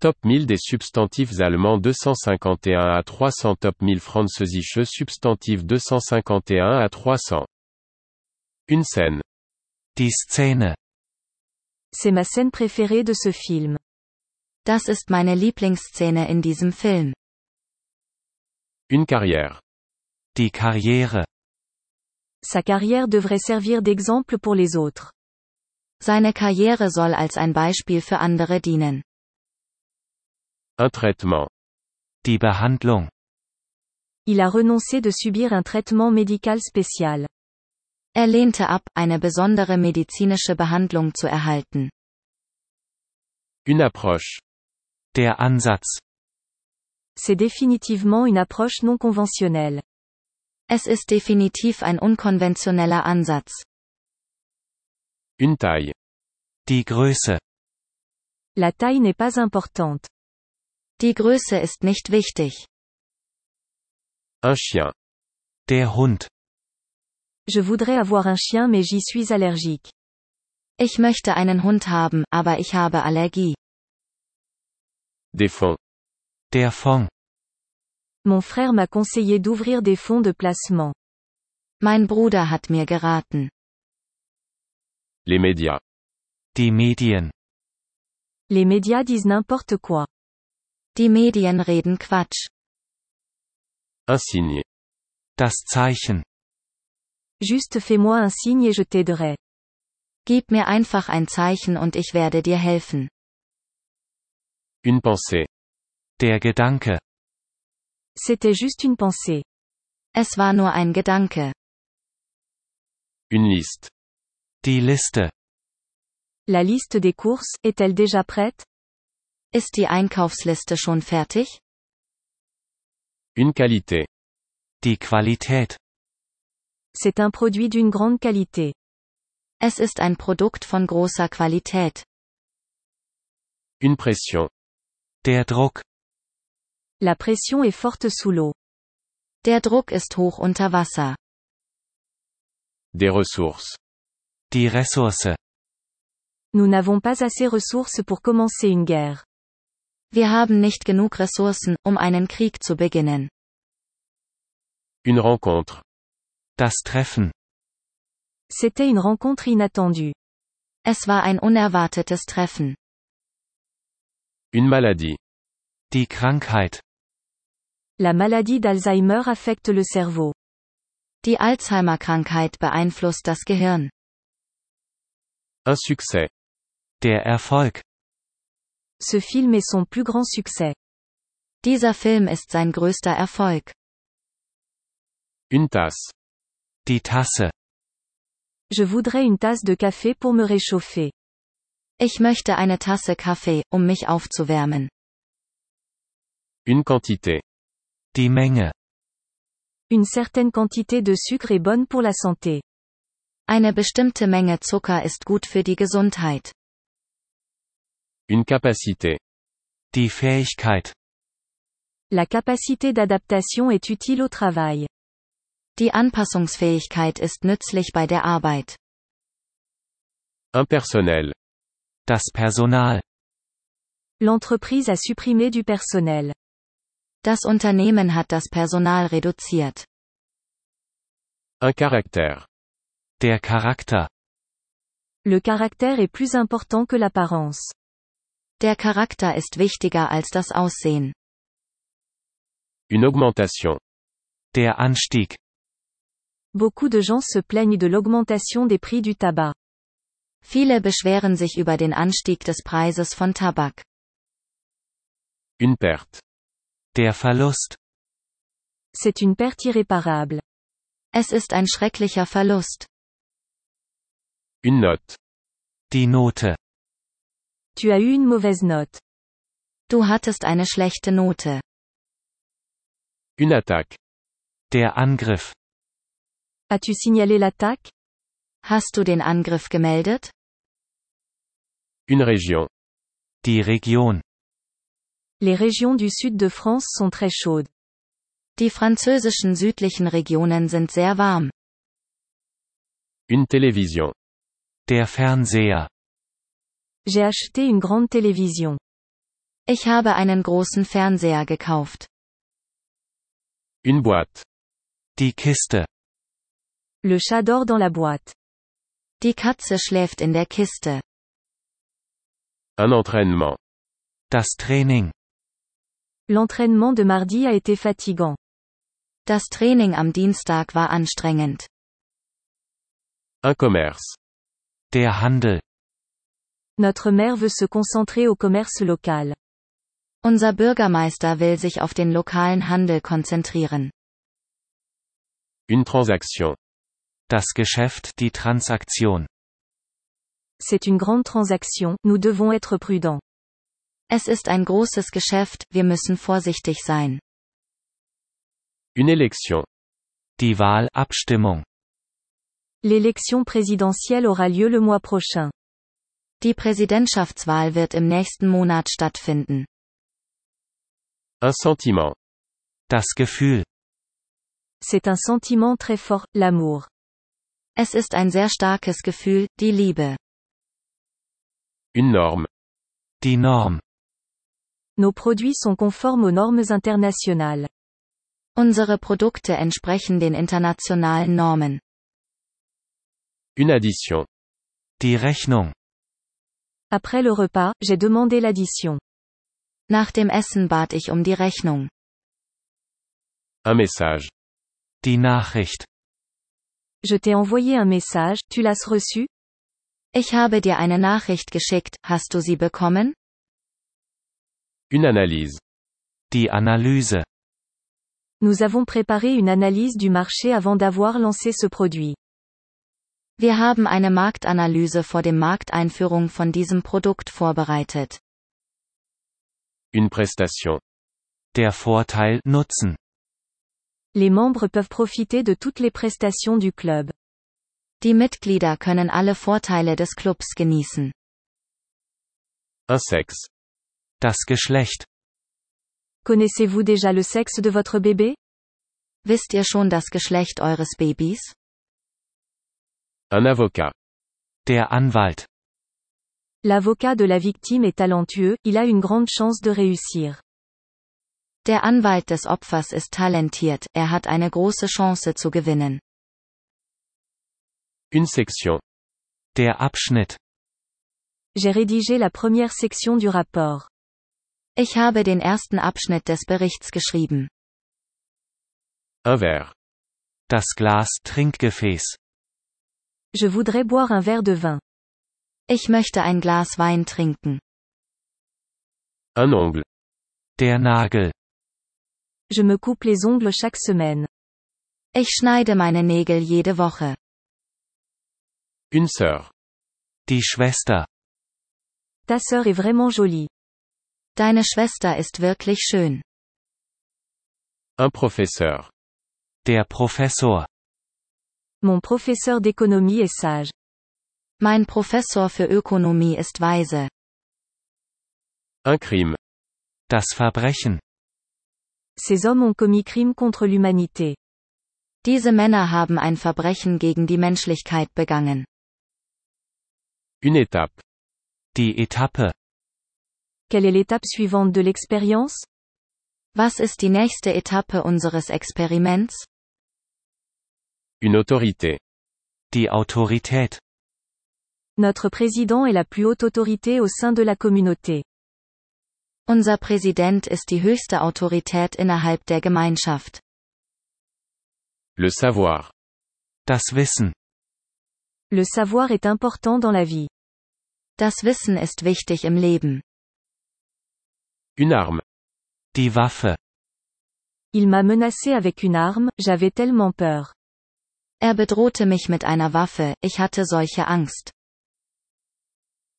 Top 1000 des substantifs allemands 251 à 300. Top 1000 französische Substantiv 251 à 300. Une scène. Die Szene. C'est ma scène préférée de ce film. Das ist meine Lieblingsszene in diesem Film. Une carrière. Die Karriere. Sa carrière devrait servir d'exemple pour les autres. Seine Karriere soll als ein Beispiel für andere dienen. Un traitement. Die Behandlung. Il a renoncé de subir un traitement médical spécial. Er lehnte ab, eine besondere medizinische Behandlung zu erhalten. Une approche. Der Ansatz. C'est définitivement une approche non conventionnelle. Es ist definitiv ein unkonventioneller Ansatz. Une taille. Die Größe. La taille n'est pas importante. Die Größe ist nicht wichtig. Un chien. Der Hund. Je voudrais avoir un chien mais j'y suis allergique. Ich möchte einen Hund haben, aber ich habe Allergie. Des fonds. Der Fonds. Mon frère m'a conseillé d'ouvrir des fonds de placement. Mein Bruder hat mir geraten. Les médias. Die Medien. Les médias disent n'importe quoi. Die Medien reden Quatsch. Un signe. Das Zeichen. Juste fais-moi un signe et je t'aiderai. Gib mir einfach ein Zeichen und ich werde dir helfen. Une pensée. Der Gedanke. C'était juste une pensée. Es war nur ein Gedanke. Une liste. Die Liste. La liste des courses, est-elle déjà prête? Ist die Einkaufsliste schon fertig? Une qualité. Die Qualität. C'est un produit d'une grande qualité. Es ist ein Produkt von großer Qualität. Une pression. Der Druck. La pression est forte sous l'eau. Der Druck ist hoch unter Wasser. Des ressources. Die Ressource. Nous n'avons pas assez ressources pour commencer une guerre. Wir haben nicht genug Ressourcen, um einen Krieg zu beginnen. Une rencontre. Das Treffen. C'était une rencontre inattendue. Es war ein unerwartetes Treffen. Une maladie. Die Krankheit. La maladie d'Alzheimer affecte le cerveau. Die Alzheimer-Krankheit beeinflusst das Gehirn. Un succès. Der Erfolg. Ce film est son plus grand succès. Dieser Film ist sein größter Erfolg. Une tasse. Die Tasse. Je voudrais une tasse de café pour me réchauffer. Ich möchte eine Tasse Kaffee, um mich aufzuwärmen. Une quantité. Die Menge. Une certaine quantité de sucre est bonne pour la santé. Eine bestimmte Menge Zucker ist gut für die Gesundheit. Une capacité. Die Fähigkeit. La capacité d'adaptation est utile au travail. Die Anpassungsfähigkeit ist nützlich bei der Arbeit. Un personnel. Das Personal. L'entreprise a supprimé du personnel. Das Unternehmen hat das Personal reduziert. Un caractère. Der Charakter. Le caractère est plus important que l'apparence. Der Charakter ist wichtiger als das Aussehen. Une augmentation. Der Anstieg. Beaucoup de gens se plaignent de l'augmentation des prix du tabac. Viele beschweren sich über den Anstieg des Preises von Tabak. Une perte. Der Verlust. C'est une perte irréparable. Es ist ein schrecklicher Verlust. Une note. Die Note. Tu as eu une mauvaise note. Du hattest eine schlechte Note. Une attaque. Der Angriff. As-tu signalé l'attaque? Hast du den Angriff gemeldet? Une région. Die Region. Les régions du sud de France sont très chaudes. Die französischen südlichen Regionen sind sehr warm. Une télévision. Der Fernseher. J'ai acheté une grande télévision. Ich habe einen großen Fernseher gekauft. Une boîte. Die Kiste. Le chat dort dans la boîte. Die Katze schläft in der Kiste. Un entraînement. Das Training. L'entraînement de mardi a été fatigant. Das Training am Dienstag war anstrengend. Un commerce. Der Handel. Notre maire veut se concentrer au commerce local. Unser Bürgermeister will sich auf den lokalen Handel konzentrieren. Une transaction. Das Geschäft, die Transaktion. C'est une grande transaction, nous devons être prudents. Es ist ein großes Geschäft, wir müssen vorsichtig sein. Une élection. Die Wahl, Abstimmung. L'élection présidentielle aura lieu le mois prochain. Die Präsidentschaftswahl wird im nächsten Monat stattfinden. Un sentiment. Das Gefühl. C'est un sentiment très fort, l'amour. Es ist ein sehr starkes Gefühl, die Liebe. Une norme. Die Norm. Nos produits sont conformes aux normes internationales. Unsere Produkte entsprechen den internationalen Normen. Une addition. Die Rechnung. Après le repas, j'ai demandé l'addition. Nach dem Essen bat ich um die Rechnung. Un message. Die Nachricht. Je t'ai envoyé un message, tu l'as reçu? Ich habe dir eine Nachricht geschickt, hast du sie bekommen? Une analyse. Die Analyse. Nous avons préparé une analyse du marché avant d'avoir lancé ce produit. Wir haben eine Marktanalyse vor dem Markteinführung von diesem Produkt vorbereitet. Une prestation. Der Vorteil, Nutzen. Les membres peuvent profiter de toutes les prestations du club. Die Mitglieder können alle Vorteile des Clubs genießen. Un sexe. Das Geschlecht. Connaissez-vous déjà le sexe de votre bébé? Wisst ihr schon das Geschlecht eures Babys? Un avocat. Der Anwalt. L'avocat de la victime est talentueux, il a une grande chance de réussir. Der Anwalt des Opfers ist talentiert, er hat eine große Chance zu gewinnen. Une section. Der Abschnitt. J'ai rédigé la première section du rapport. Ich habe den ersten Abschnitt des Berichts geschrieben. Un verre. Das Glas, Trinkgefäß. Je voudrais boire un verre de vin. Ich möchte ein Glas Wein trinken. Un ongle. Der Nagel. Je me coupe les ongles chaque semaine. Ich schneide meine Nägel jede Woche. Une sœur. Die Schwester. Ta sœur est vraiment jolie. Deine Schwester ist wirklich schön. Un professeur. Der Professor. Mon professeur d'économie est sage. Mein Professor für Ökonomie ist weise. Un crime. Das Verbrechen. Ces hommes ont commis crime contre l'humanité. Diese Männer haben ein Verbrechen gegen die Menschlichkeit begangen. Une étape. Die Etappe. Quelle est l'étape suivante de l'expérience? Was ist die nächste Etappe unseres Experiments? Une autorité. Die Autorität. Notre président est la plus haute autorité au sein de la communauté. Unser Präsident ist die höchste Autorität innerhalb der Gemeinschaft. Le savoir. Das Wissen. Le savoir est important dans la vie. Das Wissen ist wichtig im Leben. Une arme. Die Waffe. Il m'a menacé avec une arme, j'avais tellement peur. Er bedrohte mich mit einer Waffe, ich hatte solche Angst.